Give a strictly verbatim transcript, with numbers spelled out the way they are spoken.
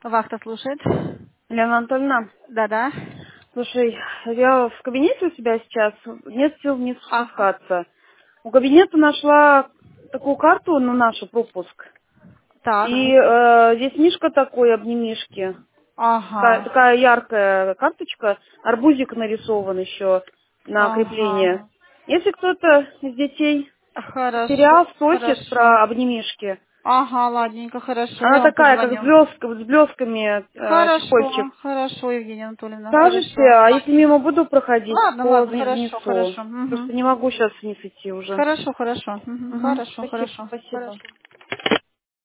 Вахта слушает. Лена Анатольевна, Да-да. слушай, я в кабинете у себя сейчас, нет сил вниз Ага. спускаться. У кабинета нашла такую карту на нашу пропуск. Так. И э, здесь мишка такой, обнимишки. Такая, Ага. такая яркая карточка, арбузик нарисован еще на крепление. Ага. Если кто-то из детей Хорошо, сериал спросит хорошо. про обнимишки, Ага, ладненько, хорошо. она Я вам такая, как с, позвоню. блеск- с блесками, э, чехольчик. Хорошо, хорошо, Евгения Анатольевна, Скажете, хорошо. а если мимо буду проходить, Ладно, то ладно, вни- хорошо, внесу. хорошо. Просто Мгм. не могу сейчас вниз идти уже. Хорошо, хорошо. Мгм. Угу. Хорошо, Спасибо, хорошо. спасибо. Хорошо.